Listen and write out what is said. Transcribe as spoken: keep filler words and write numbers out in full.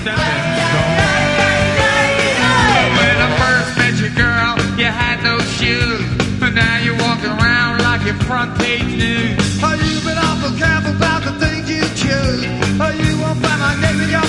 sentence. When I first met you, girl, you had no shoes, but now you're walking around like your front page news. Oh, you've been awful careful about the things you choose. Oh, you won't find my name in your